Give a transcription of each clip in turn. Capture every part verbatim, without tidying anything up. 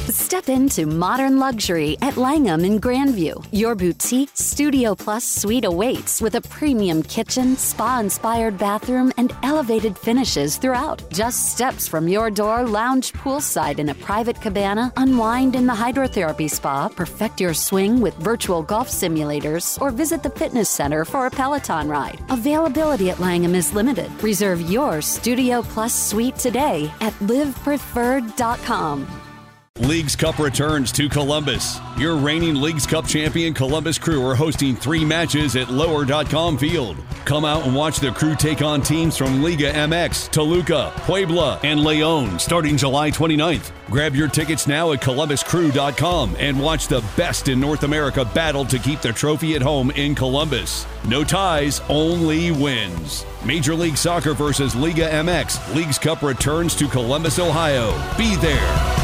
Step into modern luxury at Langham in Grandview. Your boutique Studio Plus suite awaits with a premium kitchen, spa-inspired bathroom, and elevated finishes throughout. Just steps from your door, lounge poolside in a private cabana, unwind in the hydrotherapy spa, perfect your swing with virtual golf simulators, or visit the fitness center for a Peloton ride. Availability at Langham is limited. Reserve your Studio Plus suite today at live preferred dot com. Leagues Cup returns to Columbus. Your reigning Leagues Cup champion Columbus Crew are hosting three matches at lower dot com Field. Come out and watch the Crew take on teams from Liga M X, Toluca, Puebla, and León starting July twenty-ninth. Grab your tickets now at columbus crew dot com and watch the best in North America battle to keep the trophy at home in Columbus. No ties, only wins. Major League Soccer versus Liga M X. Leagues Cup returns to Columbus, Ohio. Be there.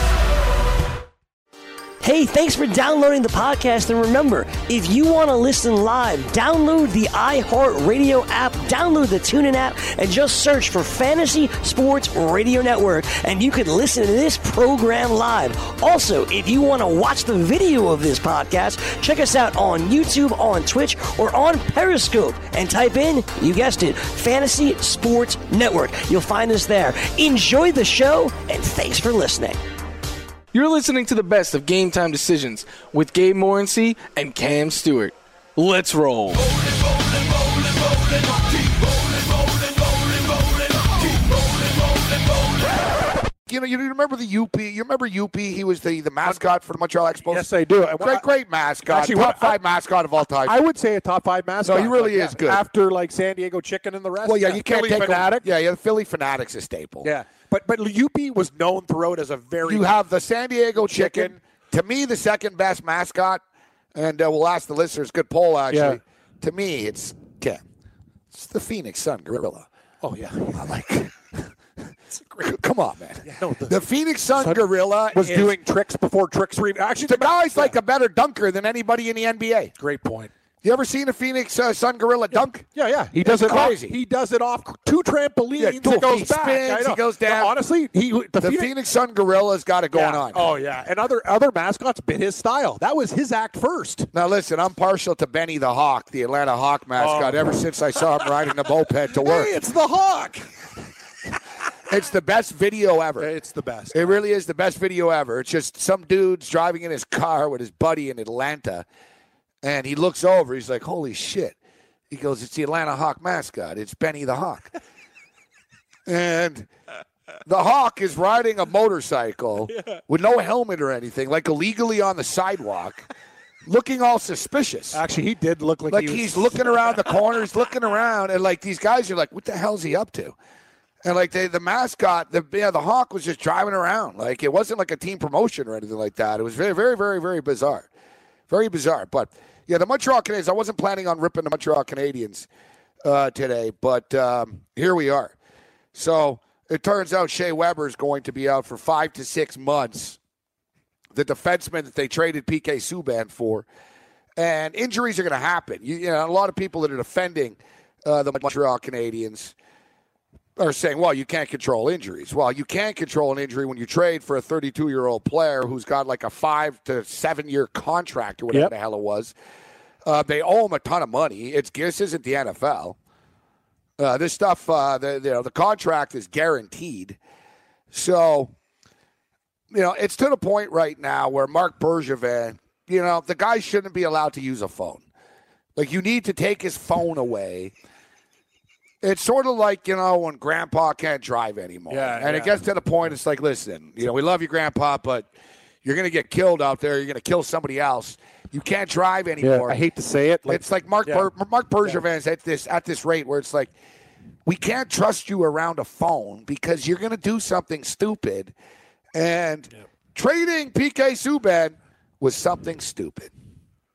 Hey, thanks for downloading the podcast. And remember, if you want to listen live, download the iHeartRadio app, download the TuneIn app, and just search for Fantasy Sports Radio Network, and you can listen to this program live. Also, if you want to watch the video of this podcast, check us out on YouTube, on Twitch, or on Periscope, and type in, you guessed it, Fantasy Sports Network. You'll find us there. Enjoy the show, and thanks for listening. You're listening to the best of Game Time Decisions with Gabe Morency and Cam Stewart. Let's roll. You know, you remember the U P? You remember U P? He was the, the mascot for the Montreal Expos? Yes, I do. Great, I, great mascot. Actually, top what, five I, mascot of all time. I would say a top five mascot. No, he really like, is yeah, good. After, like, San Diego Chicken and the rest. Well, yeah, yeah you can't Philly take Fanatic. Him, yeah, yeah, the Philly Fanatic's a staple. Yeah, but but U P was known throughout as a very... You have the San Diego Chicken. chicken. To me, the second best mascot, and uh, we'll ask the listeners, good poll, actually. Yeah. To me, it's, yeah, it's the Phoenix Sun Gorilla. Oh, yeah. I like Come on, man. Yeah, no, the, the Phoenix Sun, Sun Gorilla was is, doing tricks before tricks. Re- Actually, the guy's yeah. like a better dunker than anybody in the N B A. Great point. You ever seen a Phoenix uh, Sun Gorilla dunk? Yeah, yeah. He does it's it crazy. Off, he does it off two trampolines. Yeah, He goes he back. spins, he goes down. No, honestly, he the, the Phoenix, Phoenix Sun Gorilla's got it going yeah. on. Oh yeah, and other other mascots bit his style. That was his act first. Now listen, I'm partial to Benny the Hawk, the Atlanta Hawk mascot. Oh. Ever since I saw him riding the moped to work. Hey, it's the Hawk. It's the best video ever. It's the best. It really is the best video ever. It's just some dude's driving in his car with his buddy in Atlanta, and he looks over. He's like, holy shit. He goes, it's the Atlanta Hawk mascot. It's Benny the Hawk. And the Hawk is riding a motorcycle yeah. with no helmet or anything, like illegally on the sidewalk, looking all suspicious. Actually, he did look like, like he was... he's looking around the corners, looking around, and like these guys are like, what the hell's he up to? And like they, the mascot, the yeah, the Hawk was just driving around. Like it wasn't like a team promotion or anything like that. It was very, very, very, very bizarre. Very bizarre. But yeah, the Montreal Canadiens, I wasn't planning on ripping the Montreal Canadiens uh, today, but um, here we are. So it turns out Shea Weber is going to be out for five to six months. The defenseman that they traded P K Subban for. And injuries are going to happen. You, you know, a lot of people that are defending uh, the Montreal Canadiens are saying, well, you can't control injuries. Well, you can control an injury when you trade for a thirty-two-year-old player who's got like a five- to seven-year contract or whatever yep. the hell it was. Uh, they owe him a ton of money. It's This isn't the N F L. Uh, this stuff, uh, the, you know, the contract is guaranteed. So, you know, it's to the point right now where Marc Bergevin, you know, the guy shouldn't be allowed to use a phone. Like, you need to take his phone away. It's sort of like, you know, when Grandpa can't drive anymore. Yeah, and yeah. it gets to the point, it's like, listen, you know, we love you, Grandpa, but you're going to get killed out there. You're going to kill somebody else. You can't drive anymore. Yeah, I hate to say it. Like, it's like Mark yeah. Ber- Marc Bergevin's yeah. at this at this rate where it's like, we can't trust you around a phone because you're going to do something stupid. And yeah. trading P K Subban was something stupid.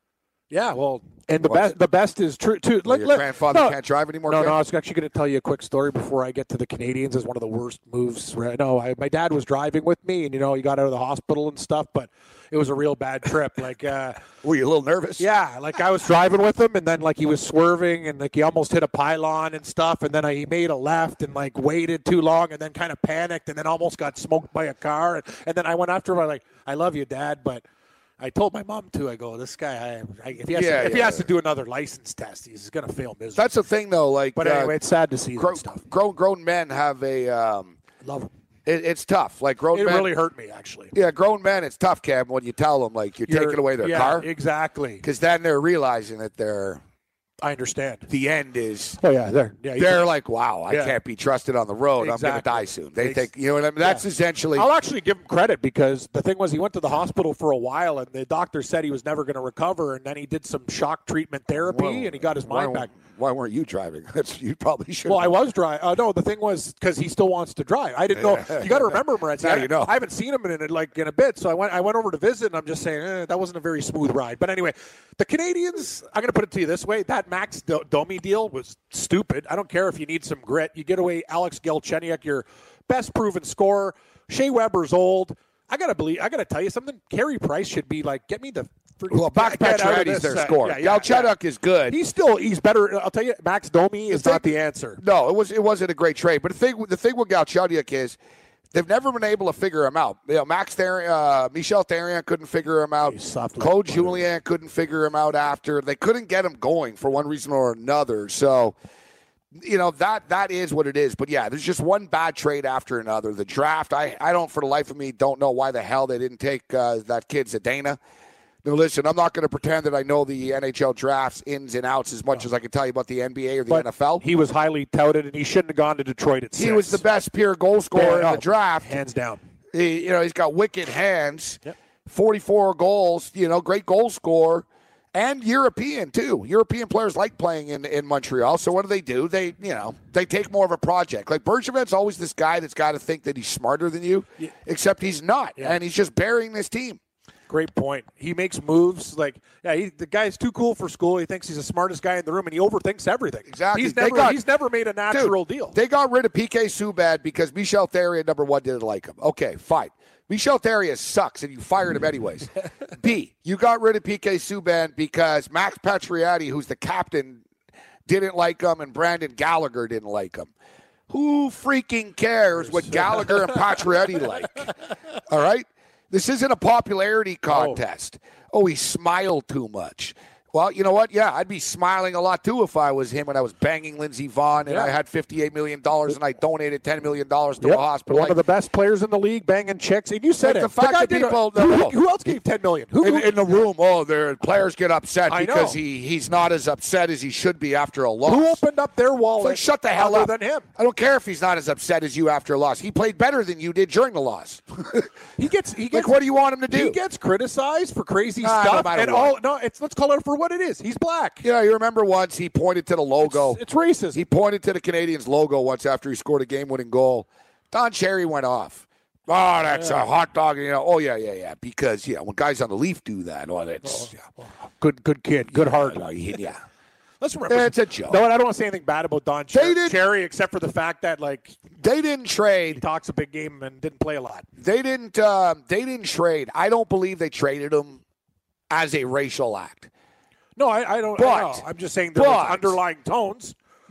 Yeah, well, and the What? best the best is true too. Well, Like, your let- grandfather no, can't drive anymore? No, Ken? no, I was actually going to tell you a quick story before I get to the Canadians. Is one of the worst moves. Right? No, I, my dad was driving with me, and you know he got out of the hospital and stuff, but it was a real bad trip. Like, uh, Were you a little nervous? yeah, like I was driving with him, and then like he was swerving, and like he almost hit a pylon and stuff, and then I, he made a left and like waited too long, and then kind of panicked, and then almost got smoked by a car, and, and then I went after him. I'm like, I love you, Dad, but. I told my mom too. I go, this guy. I, I, if he has, Yeah, to, if he yeah. has to do another license test, he's going to fail miserably. That's the thing, though. Like, But uh, anyway, it's sad to see grown, that stuff. grown grown men have a. Um, Love him. it, it's tough. Like grown It men. really hurt me, actually. Yeah, grown men. It's tough, Cam, when you tell them like you're, You're- taking away their yeah, car, exactly. because then they're realizing that they're I understand. the end is. Oh yeah, there. Yeah, They're like, wow, I Yeah. can't be trusted on the road. I'm Exactly. going to die soon. They Ex- think, you know what I mean? That's Yeah. essentially. I'll actually give him credit because the thing was he went to the hospital for a while and the doctor said he was never going to recover, and then he did some shock treatment therapy Well, and he got his mind why, back. Why weren't you driving? That's, you probably should. Well, I was driving. Uh, no, the thing was because he still wants to drive. I didn't know. You got to remember, Moretz. Now I, you know. I haven't seen him in it like in a bit, so I went. I went over to visit, and I'm just saying eh, that wasn't a very smooth ride. But anyway, the Canadians. I'm going to put it to you this way: that Max Do- Domi deal was stupid. I don't care if you need some grit. You get away Alex Galchenyuk, your best proven scorer. Shea Weber's old. I gotta believe. I gotta tell you something. Carey Price should be like, get me the. freaking- Well, Max get out of Pacioretty's this, their uh, scorer. yeah, yeah, Galchenyuk yeah. is good. He's still. He's better. I'll tell you. Max Domi is thing- not the answer. No, it was it wasn't a great trade. But the thing the thing with Galchenyuk is they've never been able to figure him out. You know, Max Therian, uh, Michel Therrien couldn't figure him out. He's soft like Code butter. Julien couldn't figure him out after. They couldn't get him going for one reason or another. So, you know, that that is what it is. But yeah, there's just one bad trade after another. The draft, I, I don't for the life of me don't know why the hell they didn't take uh, that kid Zdeno. Now, listen, I'm not going to pretend that I know the N H L drafts ins and outs as much as I can tell you about the N B A or the But N F L. he was highly touted, and he shouldn't have gone to Detroit at He six. was the best pure goal scorer Yeah, in oh, the draft. hands down. He, you know, he's got wicked hands, Yep. forty-four goals, you know, great goal scorer, and European, too. European players like playing in, in Montreal. So what do they do? They, you know, they take more of a project. Like Bergevin's always this guy that's got to think that he's smarter than you, Yeah. except he's not, Yeah. and he's just burying this team. Great point. He makes moves like, yeah, he, the guy's too cool for school. He thinks he's the smartest guy in the room, and he overthinks everything. Exactly. He's They never, got- he's never made a natural Dude, deal. They got rid of P K Subban because Michel Therrien, number one, didn't like him. Okay, fine. Michel Therrien sucks, and you fired him anyways. B, you got rid of P K Subban because Max Pacioretty, who's the captain, didn't like him, and Brandon Gallagher didn't like him. Who freaking cares what Gallagher and Pacioretty like? All right? This isn't a popularity contest. Oh, he smiled too much. Well, you know what? Yeah, I'd be smiling a lot, too, if I was him and I was banging Lindsey Vonn and Yeah. I had fifty-eight million dollars and I donated ten million dollars to Yep. a hospital. One Like, of the best players in the league, banging chicks. And you said Like it. the fact guy that did a- people- who, no. who else gave ten million? Who, in, in the room, oh, the players get upset I because know. he, he's not as upset as he should be after a loss. who opened up their Like, wallet? shut the hell other up. than him. I don't care if he's not as upset as you after a loss. He played better than you did during the loss. He gets. He gets. Like, what do you want him to do? He gets criticized for crazy Ah, no stuff, matter and what. all. No, it's let's call it for what it is. He's black. Yeah, you remember once he pointed to the logo. It's, it's racist. He pointed to the Canadians logo once after he scored a game-winning goal. Don Cherry went off. Oh, that's a hot dog. You know, oh yeah, yeah, yeah. Because yeah, when guys on the Leaf do that, oh, that's yeah. good, good kid, good heart. No, he- yeah. Let's remember. It's a joke. No, I don't want to say anything bad about Don They Cher- did- Cherry, except for the fact that like They didn't he trade. talks a big game and didn't play a lot. They didn't. Um, they didn't trade. I don't believe they traded him as a racial act. No, I, I don't. But- I know. I'm just saying there was but- underlying tones.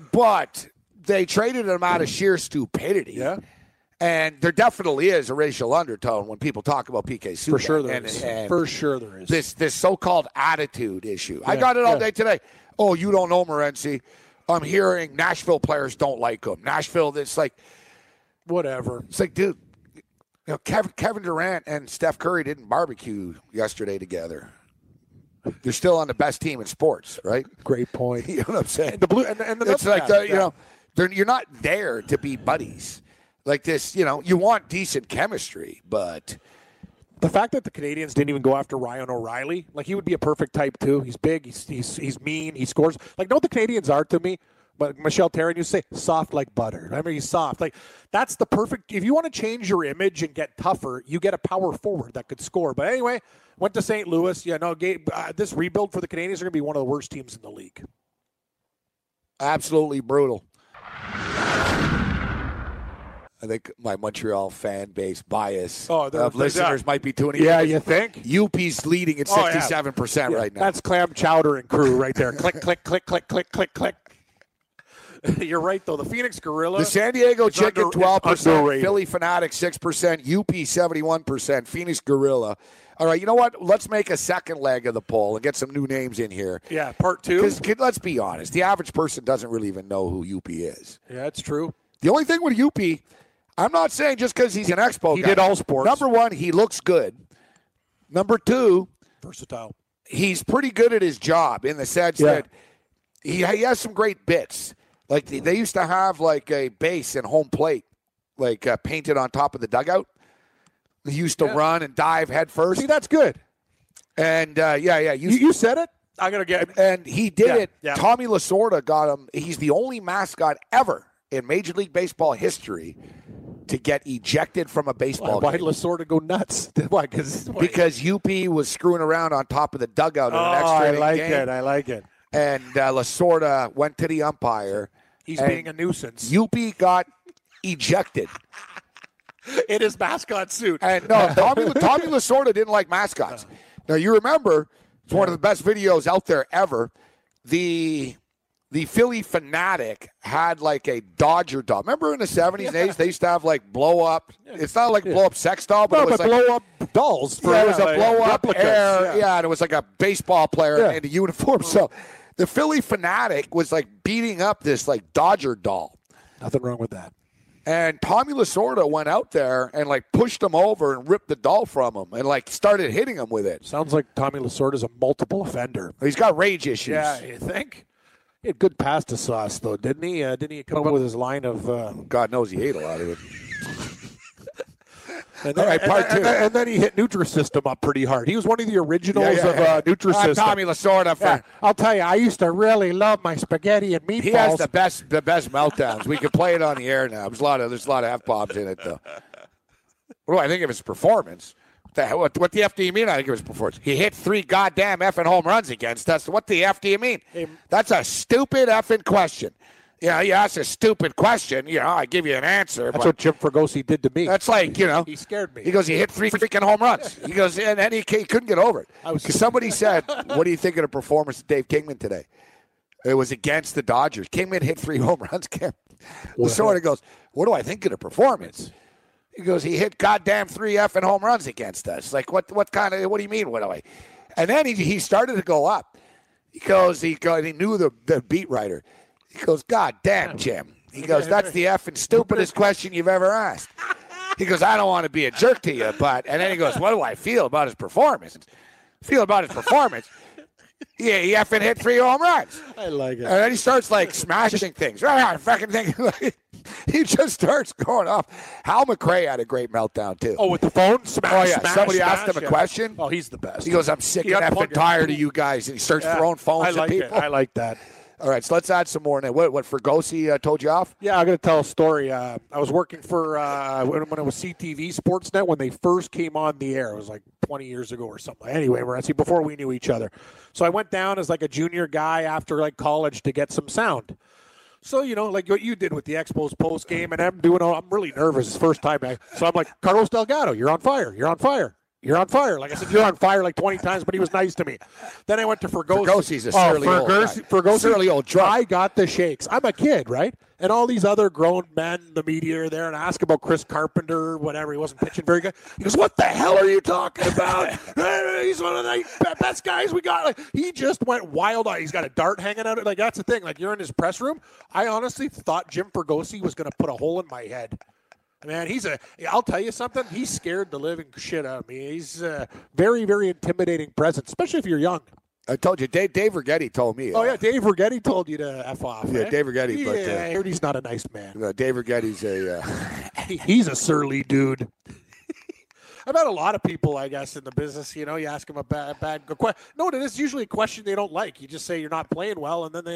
But they traded him out of sheer stupidity. Yeah. And there definitely is a racial undertone when people talk about P K Subban. For sure there and, is. and For sure there is. this this so-called attitude issue. I Yeah, got it all yeah. day today. Oh, you don't know Morency. I'm hearing Nashville players don't like him. Nashville, it's like, Whatever. it's like, dude, you know, Kevin, Kevin Durant and Steph Curry didn't barbecue yesterday together. They're still on the best team in sports, right? Great point. You know what I'm saying? The blue and, and the It's Nuts like, guy, the, you yeah. know, they're, you're not there to be buddies. Like this, you know, you want decent chemistry, but The fact that the Canadians didn't even go after Ryan O'Reilly, like he would be a perfect type too. He's big, he's he's, he's mean, he scores. Like, know what the Canadians are to me? But Michelle Taryn, you say soft like butter. I mean, he's soft. Like that's the perfect. If you want to change your image and get tougher, you get a power forward that could score. But anyway, went to Saint Louis. Yeah, no, Gabe, uh, this rebuild for the Canadians are going to be one of the worst teams in the league. Absolutely brutal. I think my Montreal fan base bias oh, of listeners yeah. might be tuning yeah, in. Yeah, you think? U P's leading at sixty-seven percent oh, yeah. right now. That's clam chowder and crew right there. Click, click, click, click, click, click, click. You're right, though. The Phoenix Gorilla. The San Diego Chicken, under, twelve percent. Underrated. Philly Fanatic, six percent. U P, seventy-one percent. Phoenix Gorilla. All right, you know what? Let's make a second leg of the poll and get some new names in here. Yeah, part two. Because let's be honest, the average person doesn't really even know who U P is. Yeah, that's true. The only thing with U P, I'm not saying just because he's an Expo he guy. He did all sports. Number one, he looks good. Number two, versatile. He's pretty good at his job in the sense yeah. that he, he has some great bits. Like they, they used to have like a base and home plate, like uh, painted on top of the dugout. He used to yeah. run and dive head first. See, that's good. And uh, yeah, yeah, you, you said it. I'm gonna get it. And he did yeah, it. Yeah. Tommy Lasorda got him. He's the only mascot ever in Major League Baseball history to get ejected from a baseball Why, game. Why did Lasorda go nuts? Why? Cause, why? Because U P was screwing around on top of the dugout in oh, an extra I like game. it. I like it. And uh, Lasorda went to the umpire. He's being a nuisance. U P got ejected. In his mascot suit. And no, Tommy, Tommy Lasorda didn't like mascots. Now, you remember, it's one of the best videos out there ever. The the Philly Fanatic had like a Dodger doll. Remember in the seventies and eighties, they used to have like blow up. It's not like yeah. blow up sex doll, but no, it was but like blow up dolls. For, yeah, it was yeah, a blow up replicas, air. Yeah. yeah, and it was like a baseball player Yeah. in a uniform. So the Philly Fanatic was like beating up this like Dodger doll. Nothing wrong with that. And Tommy Lasorda went out there and like pushed him over and ripped the doll from him and like started hitting him with it. Sounds like Tommy Lasorda's a multiple offender. He's got rage issues. Yeah, you think? He had good pasta sauce though, didn't he? Uh, didn't he come up with his line of? Uh... God knows he ate a lot of it. And then, All right, part and, two. And then, and then he hit Nutrisystem up pretty hard. He was one of the originals yeah, yeah, of yeah. uh, Nutrisystem. Uh, Tommy Lasorda. For, yeah. I'll tell you, I used to really love my spaghetti and meatballs. He has the best, the best meltdowns. We can play it on the air now. There's a lot of, there's a lot of f bombs in it though. What do I think of his performance? What the, what, what the f do you mean? I think of his performance. He hit three goddamn effing home runs against us. What the f do you mean? Hey, That's a stupid effing question. You know, you ask a stupid question, you know, I give you an answer. That's what Jim Fregosi did to me. That's like, you know. He scared me. He goes, he hit three freaking home runs. He goes, and then he, he couldn't get over it. Because somebody said, what do you think of the performance of Dave Kingman today? It was against the Dodgers. Kingman hit three home runs. Lasorda goes, what do I think of the performance? He goes, he hit goddamn three effing home runs against us. Like, what What kind of, what do you mean, what do I? And then he, he started to go up. He goes, he, go, he knew the, the beat writer. He goes, God damn, Jim. He goes, that's the effing stupidest question you've ever asked. He goes, I don't want to be a jerk to you, but, and then he goes, what do I feel about his performance? Feel about his performance? Yeah, he effing hit three home runs. I like it. And then he starts like smashing things. Right, fucking thing. He just starts going off. Hal McRae had a great meltdown too. Oh, with the phone? Smash, oh yeah. smash, Somebody smash, asked him a yeah. question. Oh, he's the best. He goes, I'm sick He and effing unplugged it. tired of you guys. And he starts Yeah. throwing phones I like at people. it. I like that. All right, so let's add some more. Now, what, what Fregosi uh, told you off? Yeah, I'm going to tell a story. Uh, I was working for, uh, when, when it was C T V Sportsnet, when they first came on the air. It was like twenty years ago or something. Anyway, we're see before we knew each other. So I went down as like a junior guy after like college to get some sound. So, you know, like what you did with the Expos post game, and I'm doing all, I'm really nervous. It's the first time. I, so I'm like, Carlos Delgado, you're on fire. You're on fire. You're on fire. Like I said, you're on fire like twenty times, but he was nice to me. Then I went to Fregosi. Fergosi's a surly oh, old Fergosi, guy. Fergosi, Surly old drunk. I got the shakes. I'm a kid, right? And all these other grown men, the media are there, and I ask about Chris Carpenter, whatever. He wasn't pitching very good. He goes, what the hell are you talking about? He's one of the best guys we got. Like, he just went wild. He's got a dart hanging out. Like, that's the thing. Like, you're in his press room. I honestly thought Jim Fregosi was going to put a hole in my head. Man, he's a, I'll tell you something, he scared the living shit out of me. He's a very, very intimidating presence, especially if you're young. I told you, Dave, Dave Righetti told me. Oh, uh, yeah, Dave Righetti told you to F off. Yeah, eh? Dave Righetti. Yeah, but, uh, I heard he's not a nice man. uh, Dave Righetti's a... Uh, He's a surly dude. I've had a lot of people, I guess, in the business. You know, you ask them a bad, bad question. No, it's usually a question they don't like. You just say you're not playing well, and then they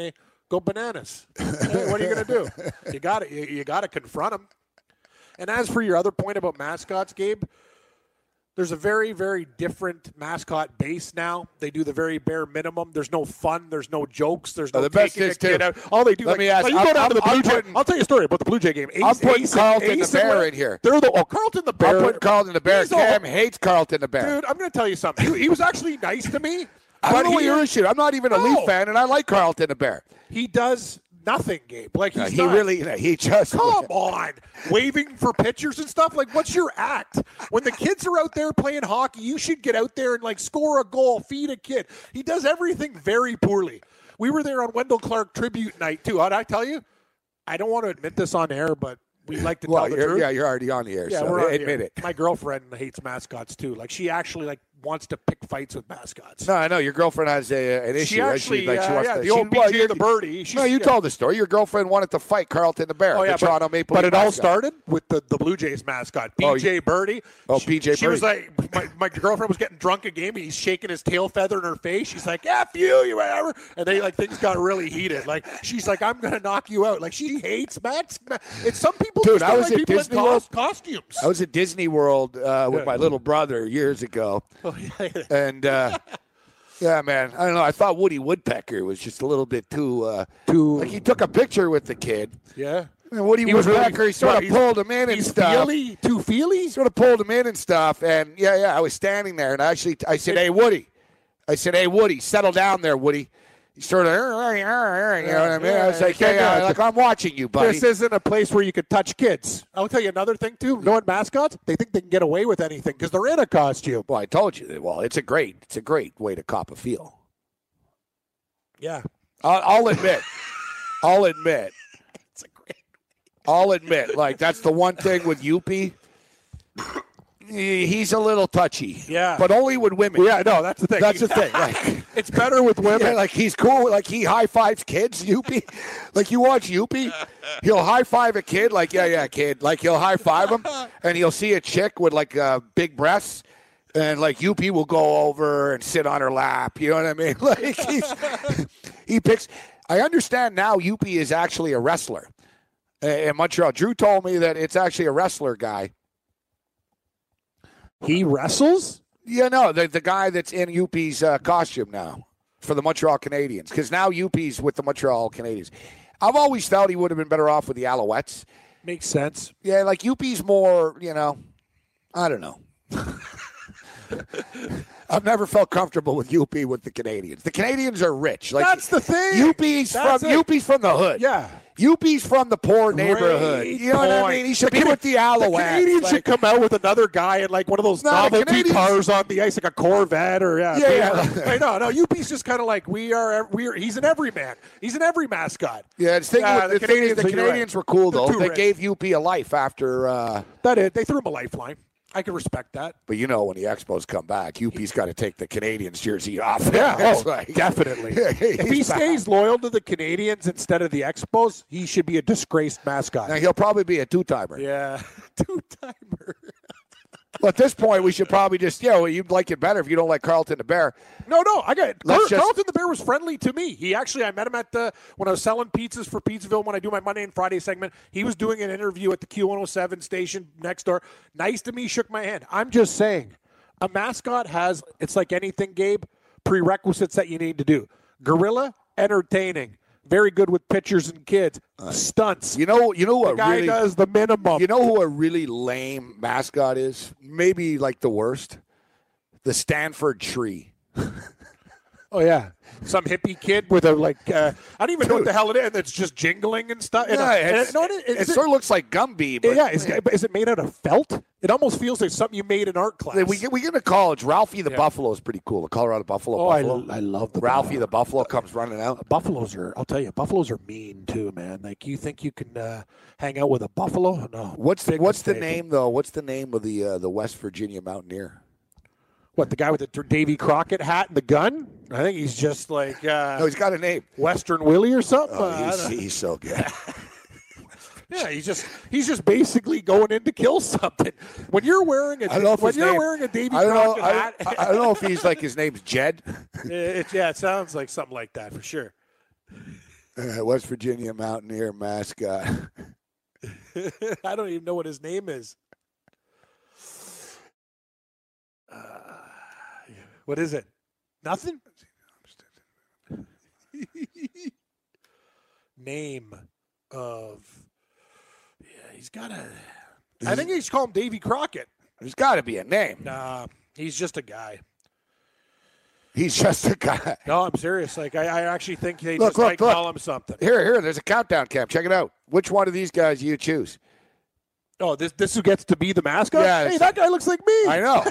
go bananas. Hey, what are you going to do? You got to you, you got to confront them. And as for your other point about mascots, Gabe, there's a very, very different mascot base now. They do the very bare minimum. There's no fun. There's no jokes. There's no oh, the best taking is a kid too. out. All they do, Let like, me ask. like you I'm, go down I'm, to the Blue I'm Jay. putting, I'll tell you a story about the Blue Jay game. Ace, I'm putting Ace, Carlton Ace the Bear and in here. They're the oh Carlton the Bear. I'm putting Carlton the Bear. He's Cam a, hates Carlton the Bear. Dude, I'm going to tell you something. He, he was actually nice to me. I don't know what he, your issue. I'm not even a no. Leaf fan, and I like Carlton the Bear. He does nothing, Gabe. Like he's Uh, he not, really, he just Come on. Waving for pitchers and stuff. Like, what's your act? When the kids are out there playing hockey, you should get out there and, like, score a goal, feed a kid. He does everything very poorly. We were there on Wendell Clark tribute night, too. How'd I tell you? I don't want to admit this on air, but we like to well, tell the you're, truth. yeah, you're already on the air, Yeah, so we're on admit the air. it. My girlfriend hates mascots, too. Like, she actually, like, wants to pick fights with mascots. No, I know your girlfriend has a, an issue. She right? actually, she, like, she uh, wants yeah, to, the she, old well, B J you're- the Birdie. She's, No, you yeah. told the story. Your girlfriend wanted to fight Carlton the Bear, Oh, yeah, the Toronto but, Maple but Leaf it all mascot. started with the, the Blue Jays mascot, Oh, B J Birdie. Oh, She- B J She was Birdie. like, my, my girlfriend was getting drunk at game, and he's shaking his tail feather in her face. She's like, F you, you whatever. And they, like, things got really heated. Like, she's like, I'm going to knock you out. Like, she hates Max. It's some people Dude, just I don't was like at people Disney in World. cos- costumes. I was at Disney World uh, with Yeah. my little brother years ago, Oh, yeah. and uh, yeah, man, I don't know. I thought Woody Woodpecker was just a little bit too, uh, Too- like he took a picture with the kid. Yeah. And Woody He was Woodpecker, really- he sort well, of he's- pulled him in and He's stuff. feely, too feely. Sort of pulled him in and stuff, and yeah, yeah, I was standing there, and I actually, I said, "Hey, Woody," I said, "Hey, Woody, settle down there, Woody." He sort of, you know what I mean? I was like, Yeah, "Yeah, yeah, yeah. like I'm watching you, buddy." This isn't a place where you could touch kids. I'll tell you another thing, too. Knowing mascots, they think they can get away with anything because they're in a costume. Well, I told you. that- Well, it's a great, it's a great way to cop a feel. Yeah. I'll, I'll admit. I'll admit. It's a great. I'll admit. Like that's the one thing with Youppi. He- He's a little touchy. Yeah. But only with women. Yeah, no, that's the thing. That's the thing. Like, It's better with women. yeah, like he's cool. Like he high fives kids. Youppi. Like you watch Youppi, he'll high five a kid. Like yeah, yeah, kid. Like he'll high five him, and he'll see a chick with like uh, big breasts. And like Youppi will go over and sit on her lap. You know what I mean? Like he's, he picks. I understand now. Youppi is actually a wrestler uh, in Montreal. Drew told me that it's actually a wrestler guy. He wrestles? Yeah, no, the the guy that's in Youppi's uh, costume now for the Montreal Canadiens, because now Youppi's with the Montreal Canadiens. I've always felt he would have been better off with the Alouettes. Makes sense. Yeah, like Youppi's more, you know, I don't know. I've never felt comfortable with Youppi with the Canadians. The Canadians are rich. Like That's the thing. Youppi's That's from it. Youppi's from the hood. Yeah. Youppi's from the poor neighborhood. Great You know what I point. mean? He should The be with the The Alouettes. Canadians Like- should come out with another guy in like one of those No, the novelty Canadians- cars on the ice, like a Corvette or yeah. Yeah, Beamer. I know, no. U P's just kind of like we are. We are. He's an everyman. He's an every mascot. Yeah, the thing, Uh, with, the thing is, the you're right. Canadians were cool They're though. too They rich. gave Youppi a life after. Uh, That is, they threw him a lifeline. I can respect that. but you know, when the Expos come back, Youppi's got to take the Canadians jersey off. Yeah, It's oh, like- definitely. Yeah, If he he's back. stays loyal to the Canadians instead of the Expos, he should be a disgraced mascot. Now, he'll probably be a two-timer. Yeah, two timer. Well, at this point, we should probably just, you know, you'd like it better if you don't like Carlton the Bear. No, no, I got it. Let's Carl, just- Carlton the Bear was friendly to me. He actually, I met him at the when I was selling pizzas for Pizzaville when I do my Monday and Friday segment. He was doing an interview at the Q one oh seven station next door. Nice to me, shook my hand. I'm just saying, a mascot has, it's like anything, Gabe, prerequisites that you need to do. Gorilla, entertaining. Very good with pitchers and kids. Stunts. You know, you know the what guy really, does the minimum. you know who a really lame mascot is? Maybe like the worst. The Stanford Tree. Oh yeah, some hippie kid with a like uh, I don't even know what Dude. the hell it is. And it's just jingling and stuff. And, Yeah, uh, it's- and, no, it, it, is it- sort of looks like Gumby, but yeah, is, is it made out of felt? It almost feels like something you made in art class. we get we get to college. Ralphie the Yeah. Buffalo is pretty cool. The Colorado Buffalo. Oh, I, Buffalo. I love the Ralphie the Buffalo comes running out. Buffaloes are. I'll tell you, buffaloes are mean too, man. Like you think you can uh, hang out with a buffalo? No. What's the Big What's the mistake. name though? What's the name of the uh, the West Virginia Mountaineer? What, the guy with the Davy Crockett hat and the gun? I think he's just like uh, No, he's got a name. Western Willie or something. Oh, Uh, I he's, don't- he's so good. Yeah, he's just he's just basically going in to kill something. When you're wearing a I don't know if when his you're name- wearing a Davy I don't know. Crockett I, hat, I, I don't know if he's like his name's Jed. it, yeah, it sounds like something like that for sure. Uh, West Virginia Mountaineer mascot. I don't even know what his name is. Uh, what is it? Nothing? Name of. Yeah, he's got a. I think he's called him Davy Crockett. There's got to be a name. Nah, he's just a guy. He's just a guy. No, I'm serious. Like I, I actually think they Look, just look, might look. call him something. Here, here. There's a countdown, Cam. Check it out. Which one of these guys do you choose? Oh, this this who gets to be the mascot? Yeah, Hey, that guy looks like me. I know.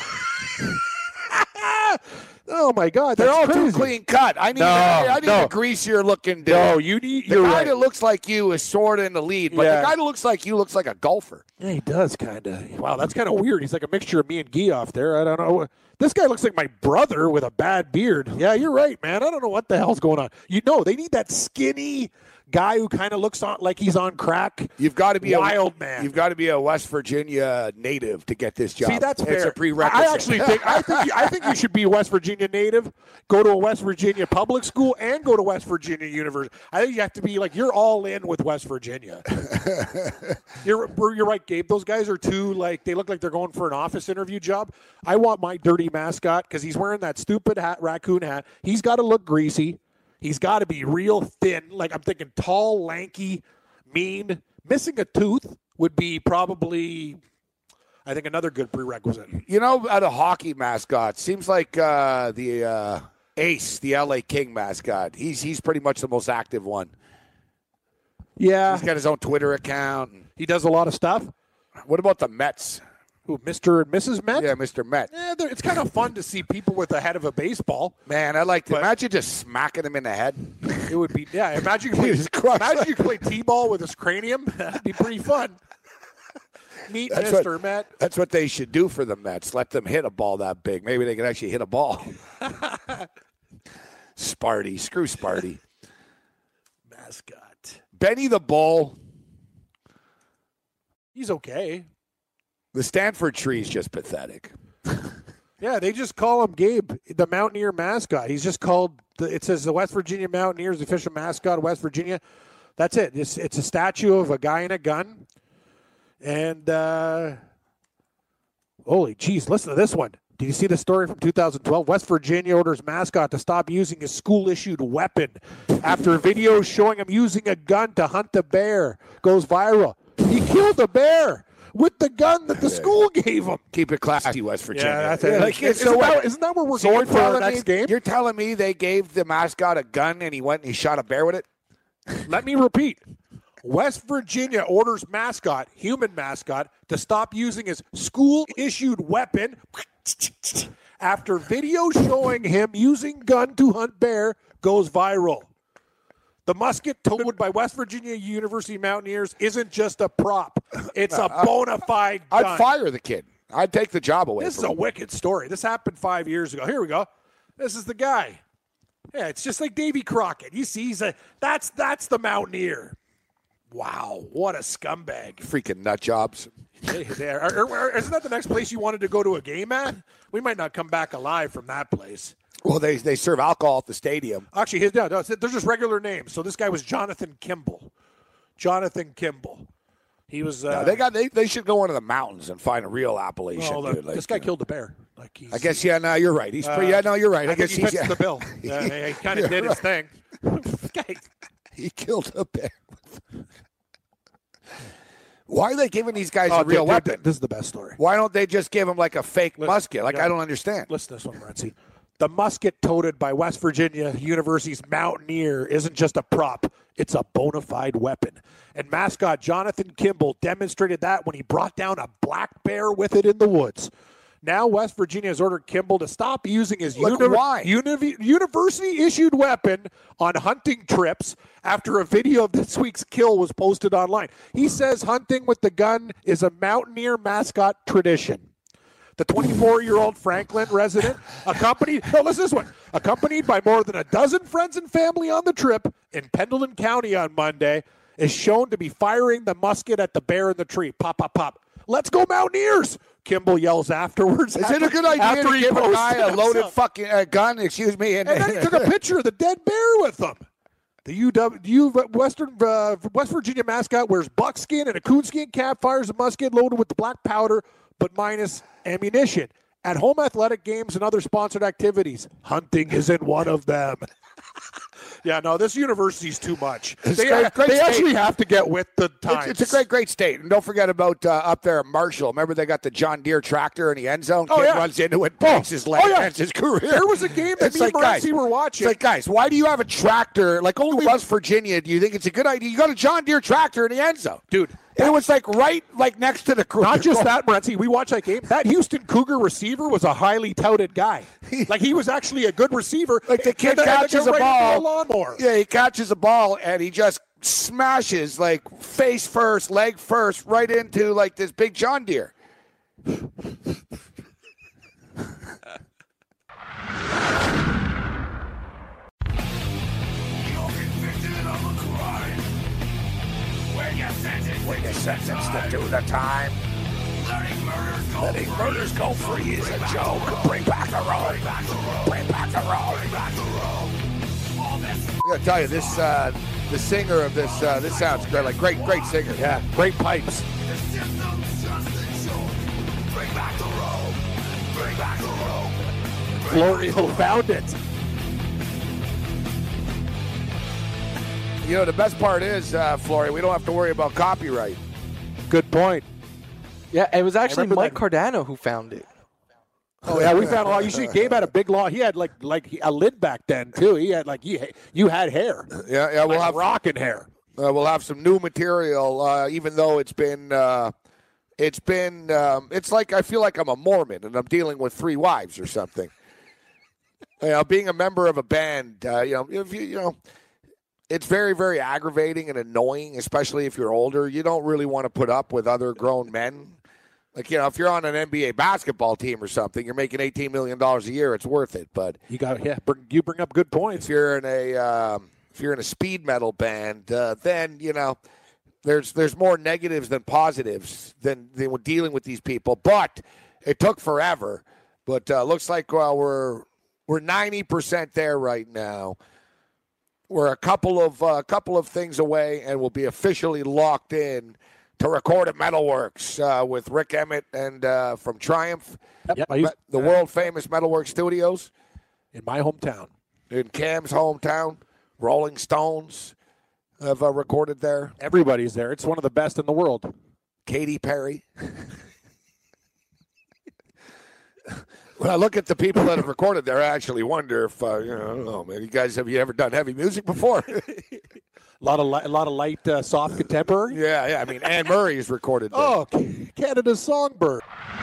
Oh my God, They're that's all crazy. too clean cut. I need, No, a, I need no. a greasier looking dude. No, you need. The You're guy right. that looks like you is sort of in the lead, but Yeah. the guy that looks like you looks like a golfer. Yeah, he does kind of. Wow, that's kind of weird. He's like a mixture of me and Guy off there. I don't know. This guy looks like my brother with a bad beard. Yeah, you're right, man. I don't know what the hell's going on. You know, they need that skinny guy who kind of looks on like he's on crack. You've got to be wild a, man. You've got to be a West Virginia native to get this job. See, that's it's fair. a prerequisite. I actually think I think you, I think you should be a West Virginia native, go to a West Virginia public school, and go to West Virginia University. I think you have to be like you're all in with West Virginia. you're you're right, Gabe. Those guys are too like they look like they're going for an office interview job. I want my dirty mascot because he's wearing that stupid hat, raccoon hat. He's got to look greasy. He's got to be real thin. Like I'm thinking tall, lanky, mean. Missing a tooth would be probably, I think, another good prerequisite. You know, at a hockey mascot, seems like uh, the uh, Ace, the L A King mascot. He's he's pretty much the most active one. Yeah. He's got his own Twitter account. He does a lot of stuff. What about the Mets? Who, Mister and Missus Met? Yeah, Mister Met. Yeah, they're- it's kind of fun to see people with the head of a baseball. Man, I like to But- imagine just smacking him in the head. It would be, yeah. Imagine you play, Jesus Christ. imagine you play t-ball with his cranium. That'd be pretty fun. Meet That's Mister what- Met. That's what they should do for the Mets. Let them hit a ball that big. Maybe they can actually hit a ball. Sparty. Screw Sparty. Mascot. Benny the Bull. He's okay. The Stanford tree is just pathetic. Yeah, they just call him Gabe, the Mountaineer mascot. He's just called, the, it says the West Virginia Mountaineers, the official mascot of West Virginia. That's it. It's, it's a statue of a guy in a gun. And, uh, holy jeez, listen to this one. Did you see the story from two thousand twelve? West Virginia orders mascot to stop using his school-issued weapon after videos showing him using a gun to hunt a bear goes viral. He killed a bear with the gun that the school gave him. Keep it classy, West Virginia. Yeah, that's it. Like, Isn't so what? that- isn't that where we're So going you're for our telling next me, game? You're telling me they gave the mascot a gun and he went and he shot a bear with it? Let me repeat. West Virginia orders mascot, human mascot, to stop using his school-issued weapon after video showing him using gun to hunt bear goes viral. The musket toted by West Virginia University Mountaineers isn't just a prop. It's a bona fide gun. I'd fire the kid. I'd take the job away This is from a him. wicked story. This happened five years ago. Here we go. This is the guy. Yeah, it's just like Davy Crockett. You see, he's a that's that's the Mountaineer. Wow, what a scumbag! Freaking nut jobs. Hey, there. Are- are- are- Isn't that the next place you wanted to go to a game at? We might not come back alive from that place. Well, they they serve alcohol at the stadium. Actually, his, no, no, they're just regular names. So this guy was Jonathan Kimball. Jonathan Kimball. He was. Uh, No, they got they, they should go into the mountains and find a real Appalachian. well, dude. Like, this guy you know. killed a bear. Like he's, I guess yeah. No, you're right. He's pretty. Yeah, no, you're right. I, I guess think he he's fits yeah. the bill. Uh, he kind of You're did his right. thing. Guy, He killed a bear. Why are they giving these guys oh, a real dude, weapon? dude, This is the best story. Why don't they just give him like a fake Listen, musket? Like yeah. I don't understand. Listen to this one, Renzi. The musket toted by West Virginia University's Mountaineer isn't just a prop. It's a bona fide weapon. And mascot Jonathan Kimball demonstrated that when he brought down a black bear with it in the woods. Now West Virginia has ordered Kimball to stop using his Like, uni- why? uni- university-issued weapon on hunting trips after a video of this week's kill was posted online. He says hunting with the gun is a Mountaineer mascot tradition. The twenty-four-year-old Franklin resident, accompanied, no, listen to this one, accompanied by more than a dozen friends and family on the trip in Pendleton County on Monday, is shown to be firing the musket at the bear in the tree. Pop, pop, pop. Let's go Mountaineers, Kimball yells afterwards. Is after, it a good idea after to he give a posted guy a loaded himself. fucking uh, gun? Excuse me. And, And then he took a picture of the dead bear with them. The U W, U Western uh, West Virginia mascot wears buckskin and a coonskin cap, fires a musket loaded with the black powder, but minus ammunition. At home athletic games and other sponsored activities, hunting isn't one of them. Yeah, no, this university's too much. It's They, great- great they state. actually have to get with the times. It's, it's a great, great state. And don't forget about uh, up there at Marshall. Remember they got the John Deere tractor in the end zone? Oh, Kid yeah. runs into it, breaks his leg, Oh, yeah. ends his career. There was a game that It's me like, and Morency guys, were watching. It's like, guys, why do you have a tractor? Like, only West Virginia, do you think it's a good idea? You got a John Deere tractor in the end zone. Dude. It was like right like next to the crew. Not just that, Morency. We watched that game. That Houston Cougar receiver was a highly touted guy. Like, he was actually a good receiver. Like the kid And the- and catches the a right ball. into a lawnmower. Yeah, he catches a ball and he just smashes like face first, leg first, right into like this big John Deere. When you're sentenced to do the time, letting murders go free is a joke. Bring back the road. Bring back the road. I gotta tell you, this uh, the singer of this uh, this sounds great. Like great, great singer. Yeah, great pipes. Florio found it. You know, the best part is, uh, Flory, we don't have to worry about copyright. Good point. Yeah, it was actually remember Mike that. Cardano who found it. Oh yeah, we found a lot. You see, Gabe had a big law. He had like like a lid back then too. He had like you you had hair. Yeah, yeah, we'll Like have rocking hair. uh, we'll have some new material. Uh, even though it's been uh, it's been um, it's like I feel like I'm a Mormon and I'm dealing with three wives or something. You know, being a member of a band, uh, you know, if you you know. It's very, very aggravating and annoying, especially if you're older. You don't really want to put up with other grown men. Like, you know, if you're on an N B A basketball team or something, you're making eighteen million dollars a year, it's worth it. But You got yeah. Bring, you bring up good points. if you're in a um, if you're in a speed metal band, uh, then, you know, there's there's more negatives than positives than, than dealing with these people. But it took forever. But uh, looks like well, we're we're ninety percent there right now. We're a couple of uh, couple of things away, and we'll be officially locked in to record at Metalworks uh, with Rick Emmett and uh, from Triumph, Yep, I used- the world famous Metalworks Studios in my hometown. in Cam's hometown. Rolling Stones have uh, recorded there. Everybody's there. It's one of the best in the world. Katy Perry. When I look at the people that have recorded there, I actually wonder if uh, you know, I don't know, man. You guys, have you ever done heavy music before? A lot of li- a lot of light, uh, soft contemporary. yeah, yeah. I mean, Anne Murray is recorded there. Oh, Canada's songbird.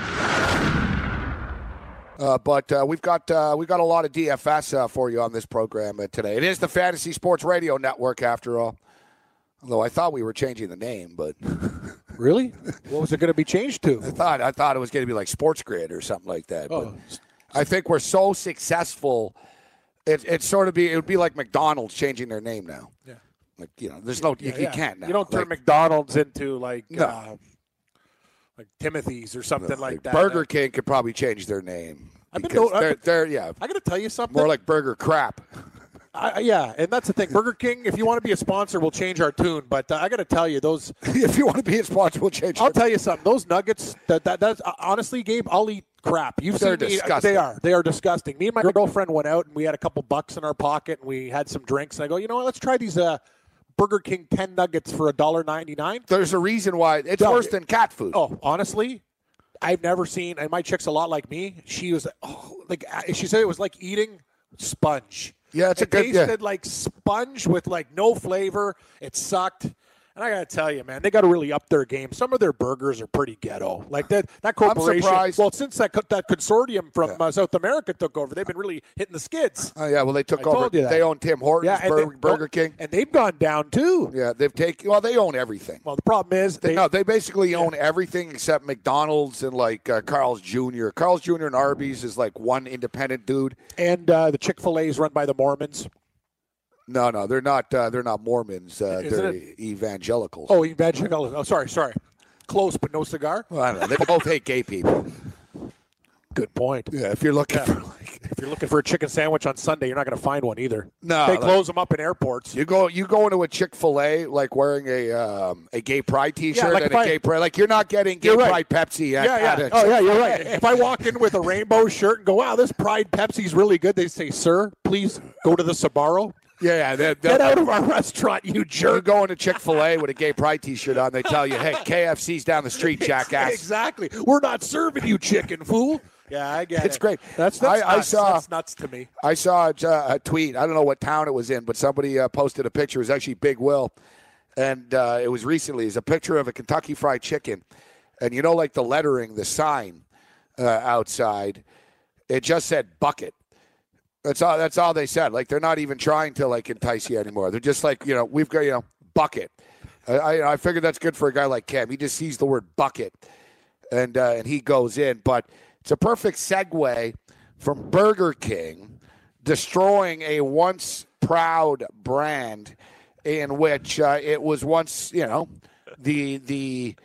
Uh, but uh, we've got uh, we've got a lot of D F S uh, for you on this program uh, today. It is the Fantasy Sports Radio Network, after all. Although I thought we were changing the name, but Really? What was it going to be changed I to? thought I thought it was going to be like Sports Grid or something like that. Oh, But I think we're so successful. It it sort of be it would be like McDonald's changing their name now. Yeah. Like you know, there's no you, yeah, you yeah. can't now. You don't turn like, McDonald's into like No. uh, like Timothy's or something like that. Burger King could probably change their name I've been because no- I've they're been- they're yeah I got to tell you something. more like Burger Crap. I, I- yeah, and that's the thing. Burger King, if you want to be a sponsor, we'll change our tune. But uh, I got to tell you, those. If you want to be a sponsor, we'll change. I'll their- tell you something. Those nuggets. That that that's uh, honestly, Gabe. I'll eat crap. You've They're seen me. disgusting. They are. They are disgusting. Me and my girlfriend went out and we had a couple bucks in our pocket and we had some drinks. And I go, you know what? Let's try these uh, Burger King ten nuggets for a dollar ninety nine. There's a reason why it's No, worse than cat food. Oh, honestly, I've never seen. And my chick's a lot like me. She was oh, like uh, she said it was like eating sponge. Yeah, it's a it good- yeah. tasted like sponge with like no flavor. It sucked. And I gotta tell you, man, they got to really up their game. Some of their burgers are pretty ghetto. Like that, that corporation. surprised. Well, since that co- that consortium from uh, South America took over, they've been really hitting the skids. Oh, yeah, well, they took I over. told you that. They own Tim Hortons, Yeah, and Bur- they- Burger well, King. and they've gone down too. Yeah, they've taken. Well, they own everything. Well, the problem is They, they no, they basically own everything except McDonald's and like uh, Carl's Junior Carl's Junior and Arby's is like one independent dude. and uh, the Chick-fil-A is run by the Mormons. No, no, they're not. Uh, they're not Mormons. Uh, Isn't they're it? evangelicals. Oh, evangelical. Oh, sorry, sorry. Close, but no cigar. Well, I don't know. They both hate gay people. Good point. Yeah, if you're looking for like, If you're looking for a chicken sandwich on Sunday, you're not going to find one either. No, they like- close them up in airports. You go, you go into a Chick-fil-A like wearing a um, a gay pride T-shirt Yeah, like and if a I- gay pride. Like you're not getting gay You're right. pride Pepsi. At, Yeah, at yeah. a Oh, yeah, you're Chick-fil-A. right. If I walk in with a rainbow shirt and go, wow, this Pride Pepsi's really good, they say, sir, please go to the Sbarro. Yeah, yeah. They're, Get they're, out of our restaurant, you you jerk. go into Chick-fil-A with a gay pride T-shirt on. They tell you, hey, K F C's down the street, jackass. Exactly. We're not serving you, chicken fool. Yeah, I get it. It's great. That's, that's I- I nuts. saw- That's nuts to me. I saw a, a tweet. I don't know what town it was in, but somebody uh, posted a picture. It was actually Big Will, and uh, it was recently. It's a picture of a Kentucky Fried Chicken, and you know, like the lettering, the sign uh, outside, it just said bucket. That's all. That's all they said. Like they're not even trying to like entice you anymore. They're just like, you know, we've got, you know, bucket. I I, I figured that's good for a guy like Cam. He just sees the word bucket, and uh, and he goes in. But it's a perfect segue from Burger King destroying a once proud brand in which uh, it was once, you know, the the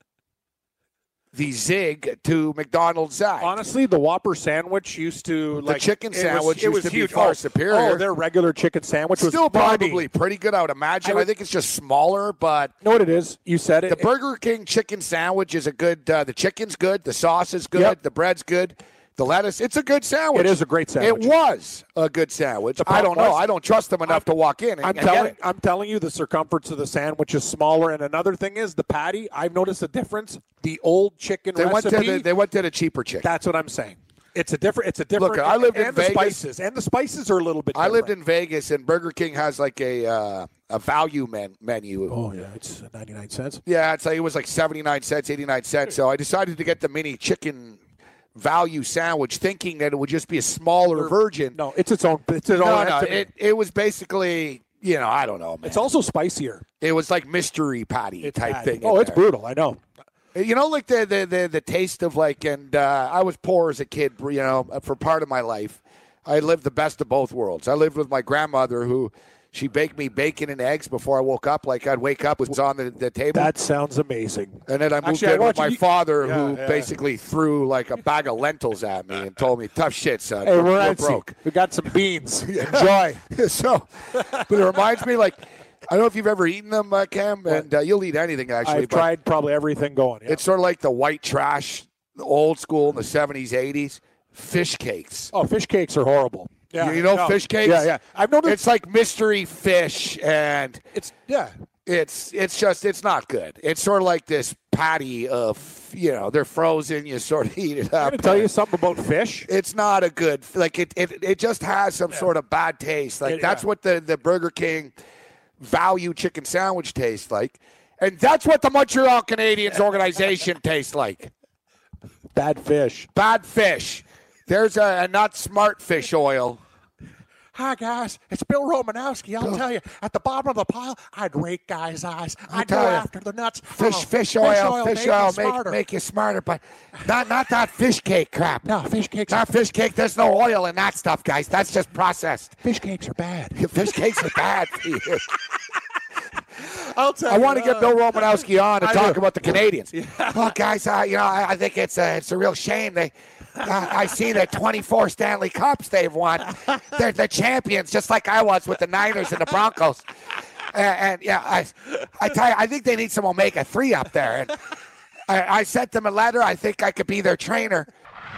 the zig to McDonald's side. Honestly, the Whopper sandwich used to like chicken it was- sandwich it used was to be huge. far oh, superior. Oh, their regular chicken sandwich was Still money. probably pretty good, I would imagine. I I, would- think it's just smaller, but You know what it is? You said it. the Burger King chicken sandwich is a good. Uh, the chicken's good. The sauce is good. Yep. The bread's good. The lettuce. It's a good sandwich. It is a great sandwich. It was a good sandwich. I don't know. problem was- I don't trust them enough to walk in. And, I'm and telling, get it. I'm telling you, the circumference of the sandwich is smaller. And another thing is the patty. I've noticed a difference. The old chicken They went recipe. to the, they went to the cheaper chicken. that's what I'm saying. It's a different. It's a different. Look, I lived in and the Vegas. spices, and the spices are a little bit. I lived different. in Vegas, and Burger King has like a uh, a value men, menu. Oh yeah, it's ninety-nine cents. Yeah, it's like it was like seventy-nine cents, eighty-nine cents. So I decided to get the mini chicken value sandwich, thinking that it would just be a smaller version. No, it's its own. It's its own. no, no. entity. It, it was basically, you know, I don't know, man. it's also spicier. It was like mystery patty It's type patty. thing. Oh, in it's there. brutal. I know. You know, like the, the, the, the taste of like, and uh, I was poor as a kid, you know, for part of my life. I lived the best of both worlds. I lived with my grandmother who, she baked me bacon and eggs before I woke up. Like I'd wake up, it was on the, the table. That sounds amazing. And then I moved Actually, I in with watched my you- father, Yeah, who yeah. basically threw like a bag of lentils at me and told me, tough shit, son. Hey, we're, we're we're antsy. broke. We got some beans. Enjoy. so, but it reminds me, like, I don't know if you've ever eaten them, uh, Cam, and uh, you'll eat anything, actually. I've but tried probably everything going. Yeah. It's sort of like the white trash, the old school in the seventies, eighties, fish cakes. oh, fish cakes are horrible. Yeah, you know no. fish cakes? Yeah, yeah. I've noticed It's like mystery fish, and it's yeah. it's it's just, it's not good. It's sort of like this patty of, you know, they're frozen, you sort of eat it I'm up. gonna tell you something about fish. It's not a good, like it, it, it just has some sort of bad taste. Like It- that's yeah. what the, the Burger King value chicken sandwich tastes like. And that's what the Montreal Canadiens organization tastes like. Bad fish. Bad fish. There's a, a not smart fish oil. Hi guys, it's Bill Romanowski. I'll tell you, at the bottom of the pile, I'd rake guys' eyes. I'd go tell you, after the nuts. Fish, Oh, fish oil, fish make you oil, make, smarter. make you smarter, but not not that fish cake crap. No, fish cakes. Not fish cake. There's no oil in that stuff, guys. That's just processed. Fish cakes are bad. Fish cakes are bad for you. I'll tell I want to get Bill Romanowski on to I talk do. about the Canadians. Well, guys, uh, you know, I, I think it's a, it's a real shame. They, uh, I see the twenty-four Stanley Cups they've won. They're the champions, just like I was with the Niners and the Broncos. And, and yeah, I, I tell you, I think they need some omega three up there. And I, I sent them a letter. I think I could be their trainer.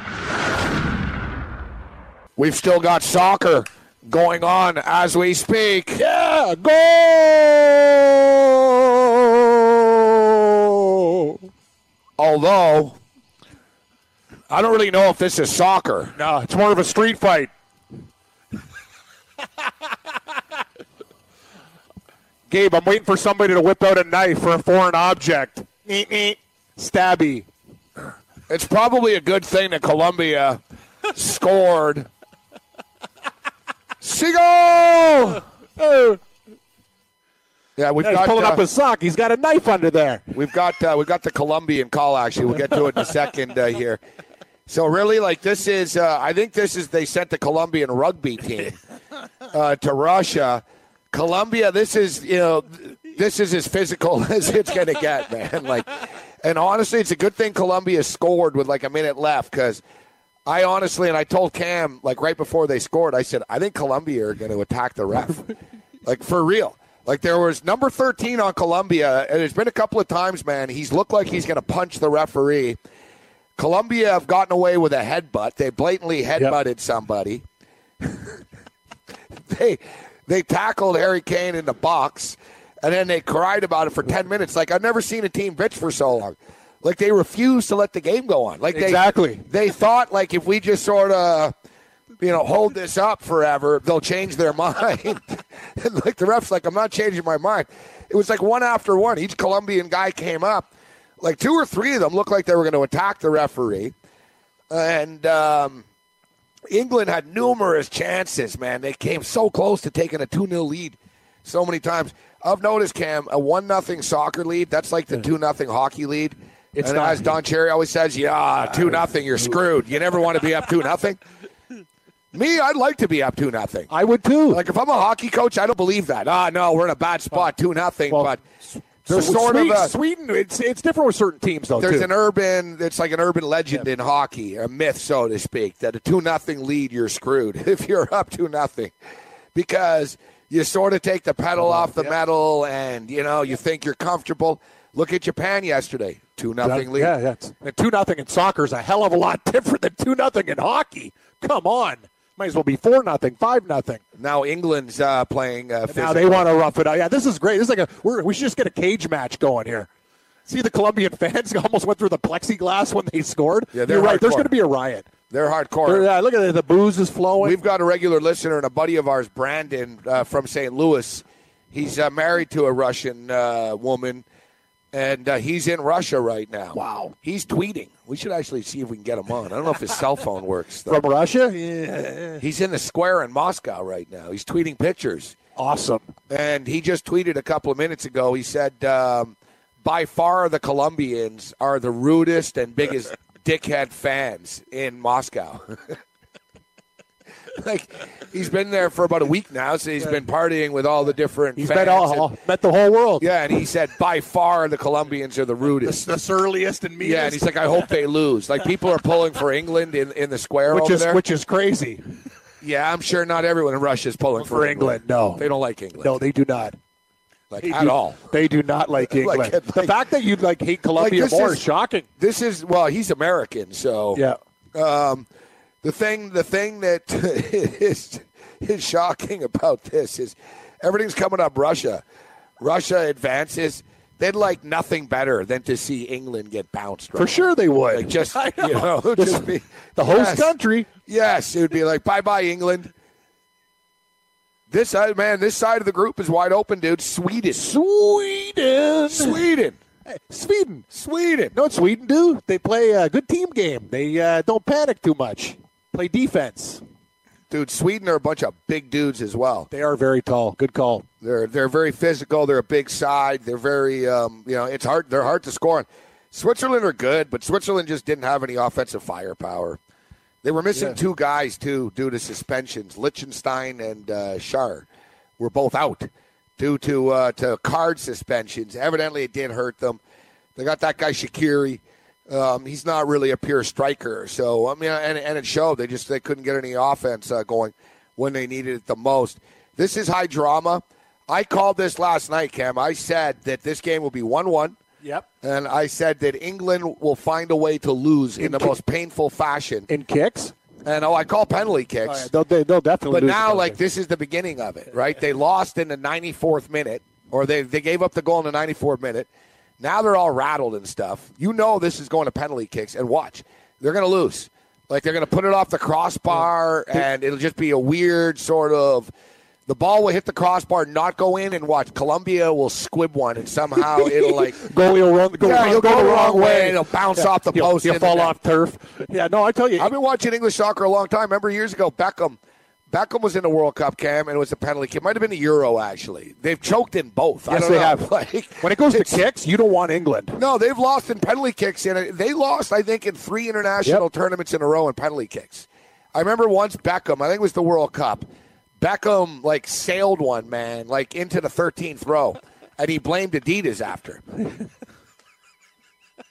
We've still got soccer going on as we speak. Yeah, go! Although, I don't really know if this is soccer. No, it's more of a street fight. Gabe, I'm waiting for somebody to whip out a knife for a foreign object. Eat, eat. Stabby. It's probably a good thing that Colombia scored. Seagull! Oh, Yeah, we've he's got pulling uh, up his sock. He's got a knife under there. we've got uh, we've got the Colombian call. Actually, we'll get to it in a second uh, here. So really, like this is, uh, I think this is they sent the Colombian rugby team uh, to Russia. Colombia, this is you know, this is as physical as it's gonna get, man. Like, and honestly, it's a good thing Colombia scored with like a minute left because I honestly, and I told Cam, like right before they scored, I said, I think Colombia are going to attack the ref. Like, for real. Like, there was number thirteen on Colombia, and there's been a couple of times, man, he's looked like he's going to punch the referee. Colombia have gotten away with a headbutt. They blatantly headbutted yep. somebody. they they tackled Harry Kane in the box, and then they cried about it for ten minutes. Like, I've never seen a team bitch for so long. Like, they refused to let the game go on. Like they, exactly. They thought, like, if we just sort of, you know, hold this up forever, they'll change their mind. And, like, the ref's like, I'm not changing my mind. It was like one after one. Each Colombian guy came up. Like, two or three of them looked like they were going to attack the referee. And um, England had numerous chances, man. They came so close to taking a two nil lead so many times. I've noticed, Cam, a one nothing soccer lead, that's like the two nothing hockey lead. It's and not, as Don Cherry always says, yeah, two nothing, you're screwed. You never want to be up two nothing. Me, I'd like to be up two nothing. I would too. Like, if I'm a hockey coach, I don't believe that. Ah, no, we're in a bad spot, two nothing. Well, but there's so sort Sweden, of a Sweden. It's it's different with certain teams, though. There's too. an urban. It's like an urban legend yeah. in hockey, a myth, so to speak, that a two nothing lead, you're screwed if you're up two nothing, because you sort of take the pedal off the yeah. metal, and you know you think you're comfortable. Look at Japan yesterday, two nothing lead. Yeah, yeah. Two nothing in soccer is a hell of a lot different than two nothing in hockey. Come on. Might as well be four nothing, five nothing. Now England's uh, playing. Uh, now they want to rough it out. Yeah, this is great. This is like a. We're, we should just get a cage match going here. See, the Colombian fans almost went through the plexiglass when they scored. Yeah, they're You're right. hardcore. There's going to be a riot. They're hardcore. They're, uh, look at it. The booze is flowing. We've got a regular listener and a buddy of ours, Brandon uh, from Saint Louis. He's uh, married to a Russian uh, woman. And uh, he's in Russia right now. Wow. He's tweeting. We should actually see if we can get him on. I don't know if his cell phone works, though. From Russia? Yeah. He's in the square in Moscow right now. He's tweeting pictures. Awesome. And he just tweeted a couple of minutes ago. He said, um, by far the Colombians are the rudest and biggest dickhead fans in Moscow. Like, he's been there for about a week now, so he's been partying with all the different he's fans. Met, all, and, met the whole world. Yeah, and he said, by far, the Colombians are the rudest. The, the surliest and meanest. Yeah, and he's like, I hope they lose. Like, people are pulling for England in, in the square which over is, there. Which is crazy. Yeah, I'm sure not everyone in Russia is pulling for, for England. England. No. They don't like England. No, they do not. Like, they at do, all. They do not like England. like, like, the fact that you like hate Colombia like more is, is shocking. This is, well, he's American, so. Yeah. Um, the thing, the thing that is... is shocking about this is everything's coming up Russia. Russia advances. They'd like nothing better than to see England get bounced. Right For sure they would. Like just, know. you know, just be, the host yes, country. Yes, it would be like, bye-bye, England. This side, man, this side of the group is wide open, dude. Sweden. Sweden. Sweden. Hey, Sweden. Sweden. No, Sweden do. They play a good team game. They uh, don't panic too much. Play defense. Dude, Sweden are a bunch of big dudes as well. They are very tall. Good call. They're they're very physical. They're a big side. They're very um, you know, it's hard. They're hard to score on. Switzerland are good, but Switzerland just didn't have any offensive firepower. They were missing yeah. two guys too due to suspensions. Liechtenstein and uh, Schär were both out due to uh, to card suspensions. Evidently, it did hurt them. They got that guy Shaqiri. Um, he's not really a pure striker, so I mean, and, and it showed. They just they couldn't get any offense uh, going when they needed it the most. This is high drama. I called this last night, Cam. I said that this game will be one one. Yep. And I said that England will find a way to lose in, in the ki- most painful fashion. In kicks? And oh, I call penalty kicks. Oh, yeah. they'll, they, they'll definitely. But lose now, like this is the beginning of it, right? They lost in the ninety-fourth minute, or they they gave up the goal in the ninety-fourth minute. Now they're all rattled and stuff. You know this is going to penalty kicks, and watch. They're going to lose. Like, they're going to put it off the crossbar, and it'll just be a weird sort of – the ball will hit the crossbar, not go in, and watch. Colombia will squib one, and somehow it'll, like – Goalie will run, go, yeah, run, he'll go, go the wrong way. way, and it'll bounce yeah. off the he'll, post. He'll fall off turf. Yeah, no, I tell you. I've been watching English soccer a long time. Remember years ago, Beckham – Beckham was in the World Cup, Cam, and it was a penalty kick. It might have been the Euro, actually. They've choked in both. Yes, I don't they know. have. Like, when it goes to kicks, you don't want England. No, they've lost in penalty kicks. And they lost, I think, in three international yep. tournaments in a row in penalty kicks. I remember once Beckham, I think it was the World Cup, Beckham, like, sailed one, man, like, into the thirteenth row, and he blamed Adidas after.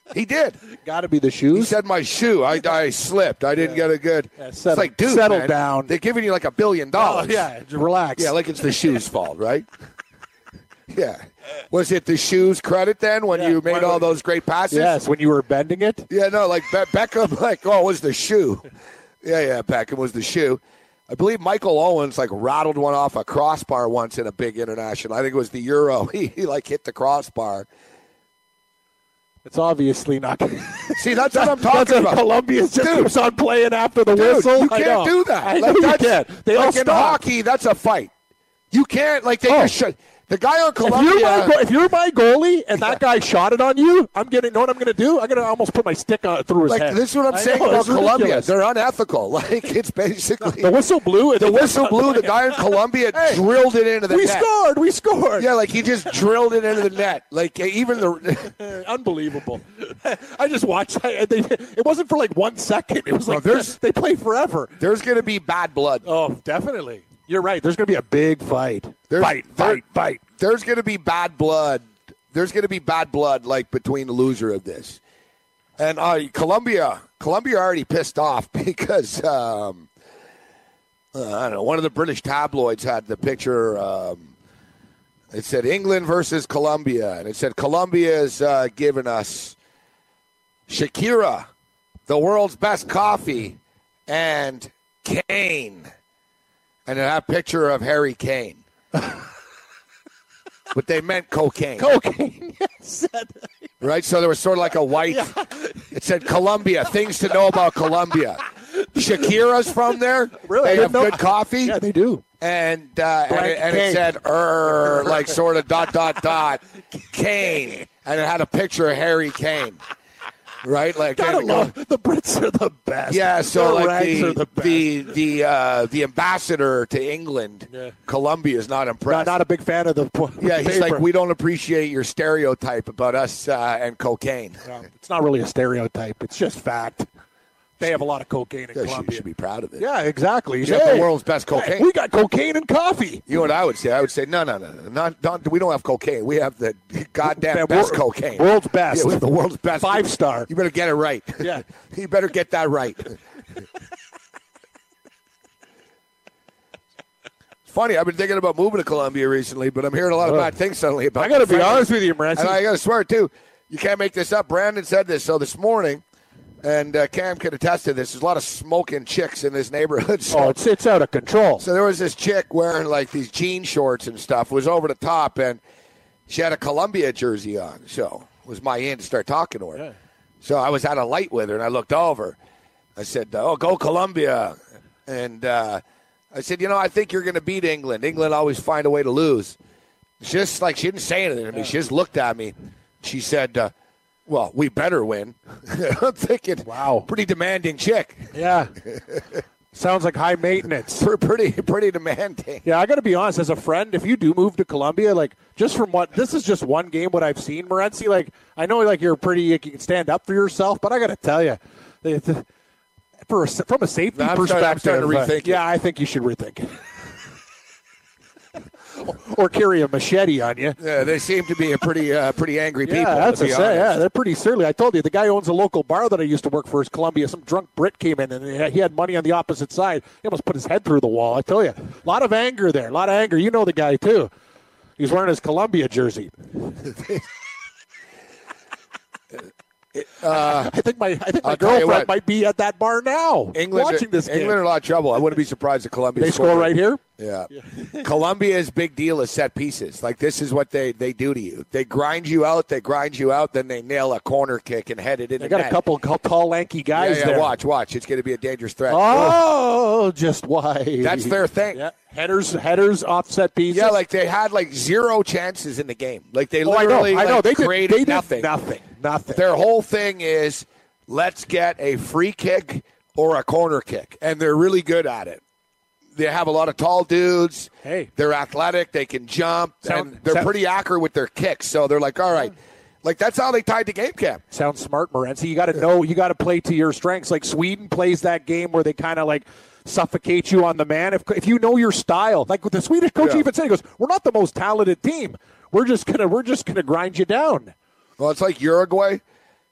He did. Got to be the shoes. He said my shoe. I, I slipped. I didn't Yeah. get a good. Yeah, it's settle- like, dude, settle man, down. They're giving you like a billion dollars. Oh, yeah, just relax. Yeah, like it's the shoe's fault, right? Yeah. Was it the shoes credit then when Yeah, you made when- all those great passes? Yes, when you were bending it. Yeah, no, like Be- Beckham, like, oh, it was the shoe. Yeah, yeah, Beckham was the shoe. I believe Michael Owens, like, rattled one off a crossbar once in a big international. I think it was the Euro. He, he like, hit the crossbar. It's obviously not. See, that's what I'm talking That's what about. Columbia just Dude. keeps on playing after the Dude, whistle. you I can't know. do that. I Like, know you that's- can't. They all like in stop. hockey, that's a fight. You can't, like, they Oh. just shut. The guy on If you're, Columbia. my go- if you're my goalie and that guy shot it on you, I'm getting. Know what I'm going to do? I'm going to almost put my stick on, through his Like, head. this is what I'm I saying know, about it's Columbia. ridiculous. They're unethical. Like, it's basically. The whistle blew. and The they whistle kept blew. on The guy in Columbia Hey, drilled it into the We net. scored. We scored. Yeah, like he just drilled it into the net. Like even the. Unbelievable. I just watched. I, they, it wasn't for like one second. It was like Well, there's- they play forever. There's going to be bad blood. Oh, definitely. You're right. There's going to be a big fight. There's, fight, there- fight, fight. There's going to be bad blood. There's going to be bad blood, like between the loser of this, and uh, Columbia. Columbia already pissed off because um, uh, I don't know. One of the British tabloids had the picture. Um, it said England versus Colombia, and it said Colombia is uh, giving us Shakira, the world's best coffee, and Kane, and it had a picture of Harry Kane. But they meant cocaine. Cocaine. Yes. Right? So there was sort of like a white. It said Colombia, things to know about Colombia. Shakira's from there. Really? I They have didn't know- good coffee. Yeah, they do. And, uh, and, Blank it, and it Kane. said, er, like sort of dot, dot, dot, Kane. And it had a picture of Harry Kane. Right? Like, Gotta and- love the Brits are the best. yeah, so Their like rags are the the best. the the, uh, the ambassador to England, Yeah. Colombia, is not not, impressed. not a big fan of the. yeah, the he's paper. like, we don't appreciate your stereotype about us uh, and cocaine. Yeah, it's not really a stereotype. It's just fact. They have a lot of cocaine in Yeah, you Colombia. should be proud of it. Yeah, exactly. You have the world's best cocaine. Hey, we got cocaine and coffee. You know what I would say? I would say, no, no, no, no. Not, not, we don't have cocaine. We have the goddamn The best wor- cocaine. world's best. Yeah, we have the world's best. Five star. You better get it right. Yeah. You better get that right. It's funny. I've been thinking about moving to Colombia recently, but I'm hearing a lot of Oh. bad things suddenly about I got to the be friendly. honest with you, Morency. And I got to swear, too, you can't make this up. Brandon said this. So this morning, and uh, Cam could attest to this, there's a lot of smoking chicks in this neighborhood. So, Oh, it's it's out of control. so there was this chick wearing, like, these jean shorts and stuff, was over the top, and she had a Columbia jersey on. So it was my in to start talking to her. Yeah. So I was at a light with her, and I looked over. I said, oh, go Columbia. And uh, I said, you know, I think you're going to beat England. England always find a way to lose. Just like she didn't say anything to me. She just looked at me. She said, uh, well, we better win. I'm thinking, Wow. pretty demanding chick. Yeah. Sounds like high maintenance. Pretty, pretty demanding. Yeah, I got to be honest. As a friend, if you do move to Colombia, like just from what this is just one game, what I've seen, Morency. Like I know, like you're pretty, you can stand up for yourself, but I got to tell you, the, the, for a, from a safety I'm starting- I'm perspective, starting to uh, rethink it. yeah, I think you should rethink it. Or carry a machete on you. Yeah, they seem to be a pretty, uh, pretty angry Yeah, people. that's to a be say. honest. Yeah, they're pretty surly. I told you, the guy owns a local bar that I used to work for. Is Columbia. Some drunk Brit came in and he had money on the opposite side. He almost put his head through the wall. I tell you, a lot of anger there. A lot of anger. You know the guy too. He's wearing his Columbia jersey. Uh, I think my I think my I'll tell you girlfriend what. might be at that bar now, England, watching this game. England are in a lot of trouble. I wouldn't be surprised if Colombia They scored. score right here. Yeah. Colombia's big deal is set pieces. Like, this is what they, they do to you. They grind you out, they grind you out, then they nail a corner kick and head it in They the got net. a couple of tall, lanky Yeah, guys yeah, there. watch, watch. It's going to be a dangerous threat. Oh, just why? That's their thing. Yeah. Headers, headers, offset pieces. Yeah, like they had like zero chances in the game. Like they oh, I know, literally I know. like, They did, created they did nothing. nothing, nothing. Their whole thing is let's get a free kick or a corner kick, and they're really good at it. They have a lot of tall dudes. Hey. They're athletic. They can jump, Sound- and they're sound- pretty accurate with their kicks. So they're like, all right. Like, that's how they tied the game cap. Sounds smart, Morency. You got to know, you got to play to your strengths. Like Sweden plays that game where they kind of like suffocate you on the man. If if you know your style, like the Swedish coach Yeah. even said, he goes, "We're not the most talented team. We're just gonna we're just gonna grind you down." Well, it's like Uruguay.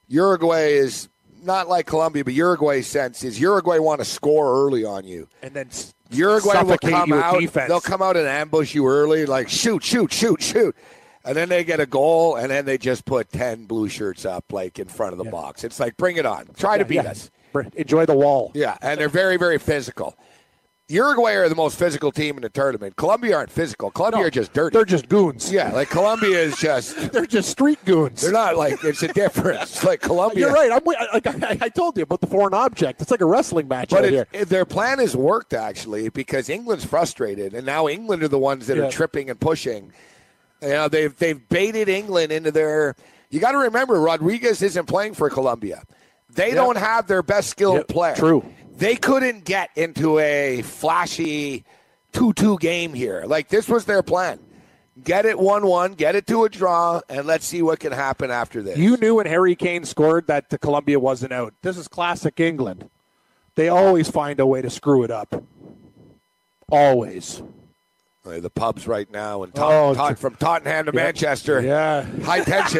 Uruguay is not like Colombia, but Uruguay's sense is Uruguay want to score early on you. And then Uruguay will come you with out. defense. They'll come out and ambush you early, like shoot, shoot, shoot, shoot. And then they get a goal, and then they just put ten blue shirts up, like, in front of the yeah. box. It's like, bring it on. Try yeah, to beat yeah. us. Enjoy the wall. Yeah, and they're very, very physical. Uruguay are the most physical team in the tournament. Colombia aren't physical. Colombia no, are just dirty. They're just goons. Yeah, like Colombia is just... they're just street goons. They're not like... It's a difference. Like Colombia... You're right. I'm, like I, I told you about the foreign object. It's like a wrestling match but right it, here. Their plan has worked, actually, because England's frustrated, and now England are the ones that yeah. are tripping and pushing. You know, they've they've baited England into their. You got to remember, Rodriguez isn't playing for Colombia. They yep. don't have their best skilled yep. player. True. They couldn't get into a flashy two-two game here. Like, this was their plan. Get it one-one, get it to a draw, and let's see what can happen after this. You knew when Harry Kane scored that the Colombia wasn't out. This is classic England. They always find a way to screw it up. Always. The pubs right now, and Tot- oh, Tot- from Tottenham to yeah, Manchester. Yeah. High tension.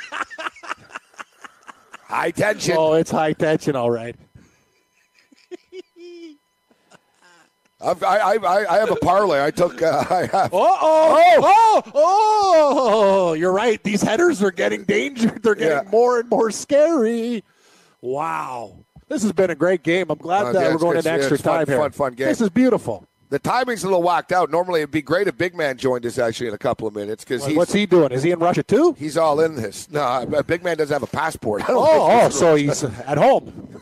High tension. Oh, it's high tension, all right. I've, I, I, I have a parlay. I took. Uh, I have. Oh, oh, oh, oh! You're right. These headers are getting danger. They're getting yeah. more and more scary. Wow, this has been a great game. I'm glad uh, that yeah, we're going into extra fun, time here. Fun, fun game. This is beautiful. The timing's a little whacked out. Normally, it'd be great if Big Man joined us actually in a couple of minutes because well, what's he doing? Is he in Russia too? He's all in this. No, Big Man doesn't have a passport. Oh, oh, so he's at home.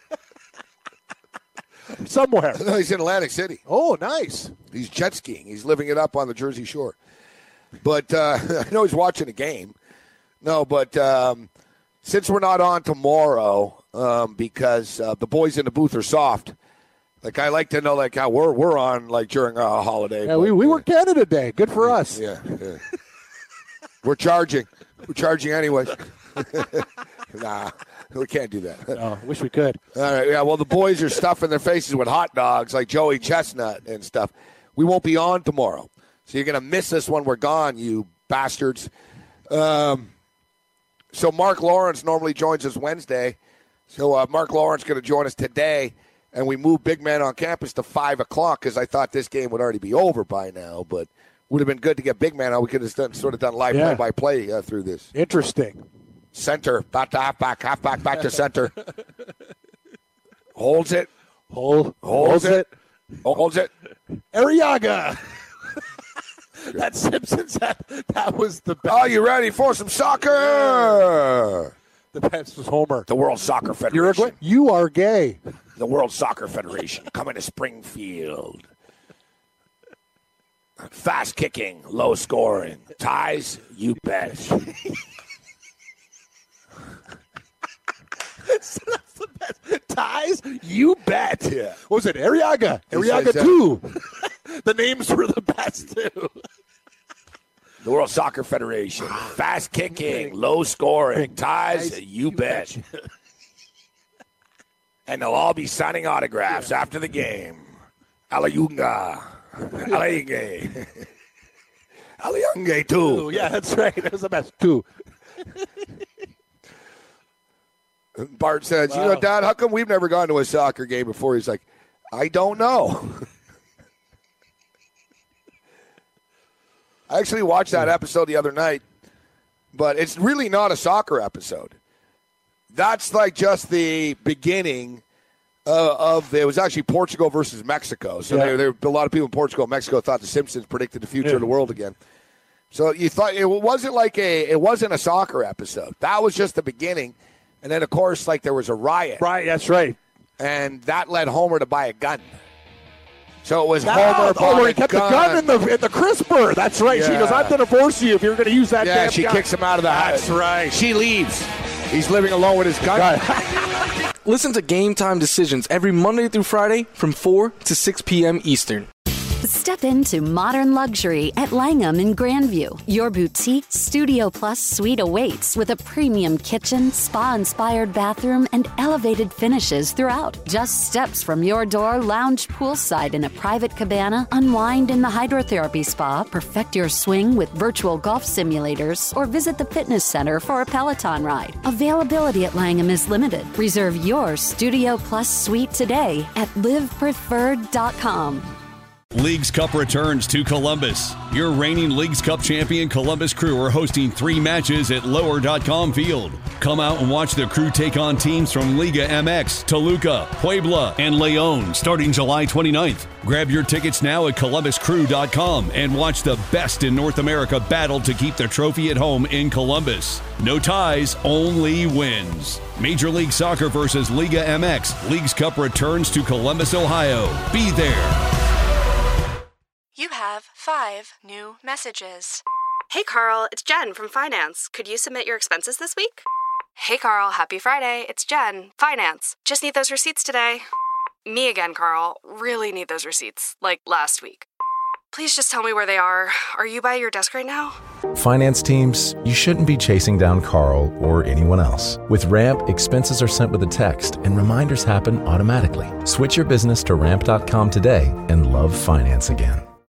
Somewhere. No, he's in Atlantic City. Oh, nice. He's jet skiing. He's living it up on the Jersey Shore. But uh, I know he's watching a game. No, but um, since we're not on tomorrow um, because uh, the boys in the booth are soft, like I like to know like how we're we're on like during a holiday. Yeah, but, we we yeah. were Canada Day. Good for us. Yeah, yeah. We're charging. We're charging anyways. Nah, we can't do that. Oh, wish we could. All right, yeah, well, the boys are stuffing their faces with hot dogs like Joey Chestnut and stuff. We won't be on tomorrow. So you're going to miss us when we're gone, you bastards. Um, so Mark Lawrence normally joins us Wednesday. So uh, Mark Lawrence going to join us today, and we moved Big Man on campus to five o'clock because I thought this game would already be over by now, but would have been good to get Big Man on. We could have done, sort of done live yeah. play-by-play uh, through this. Interesting. Center, back to halfback, halfback, back to center. Holds it. Hold, holds, holds it. it. Holds it. Arriaga. That Simpsons, that, that was the best. Are you ready for some soccer? The best was Homer. The World Soccer Federation. Uruguay? You are gay. The World Soccer Federation coming to Springfield. Fast kicking, low scoring. Ties, you bet. That's the best. Ties, you bet. Yeah. What was it? Arriaga. Arriaga two. The names were the best, too. The World Soccer Federation. Fast kicking, low scoring. Ties, you, you bet. bet. And they'll all be signing autographs yeah. after the game. Alayunga. Alayunga. Alayunga, too. Yeah, that's right. That was the best, too. Bart says, wow. you know, Dad, how come we've never gone to a soccer game before? He's like, I don't know. I actually watched that episode the other night, but it's really not a soccer episode. That's like just the beginning uh, of, it was actually Portugal versus Mexico. So yeah. there, there, a lot of people in Portugal and Mexico thought the Simpsons predicted the future yeah. of the world again. So you thought it wasn't like a, it wasn't a soccer episode. That was just the beginning. And then, of course, like there was a riot. Right, that's right. And that led Homer to buy a gun. So it was that, Homer oh, bought he kept gun. the gun in the in the crisper. That's right. Yeah. She goes, I'm going to force you if you're going to use that yeah, damn she gun. kicks him out of the house. That's right. She leaves. He's living alone with his gun. Listen to Game Time Decisions every Monday through Friday from four to six p.m. Eastern. Step into modern luxury at Langham in Grandview. Your boutique Studio Plus suite awaits with a premium kitchen, spa-inspired bathroom, and elevated finishes throughout. Just steps from your door, lounge poolside in a private cabana, unwind in the hydrotherapy spa, perfect your swing with virtual golf simulators, or visit the fitness center for a Peloton ride. Availability at Langham is limited. Reserve your Studio Plus suite today at live preferred dot com. Leagues Cup returns to Columbus. Your reigning Leagues Cup champion Columbus Crew are hosting three matches at lower dot com field. Come out and watch the Crew take on teams from Liga M X, Toluca, Puebla, and León starting July twenty-ninth. Grab your tickets now at columbus crew dot com and watch the best in North America battle to keep the trophy at home in Columbus. No ties, only wins. Major League Soccer versus Liga M X. Leagues Cup returns to Columbus, Ohio. Be there. You have five new messages. Hey, Carl, it's Jen from Finance. Could you submit your expenses this week? Hey, Carl, happy Friday. It's Jen, Finance. Just need those receipts today. Me again, Carl. Really need those receipts, like last week. Please just tell me where they are. Are you by your desk right now? Finance teams, you shouldn't be chasing down Carl or anyone else. With Ramp, expenses are sent with a text and reminders happen automatically. Switch your business to ramp dot com today and love finance again.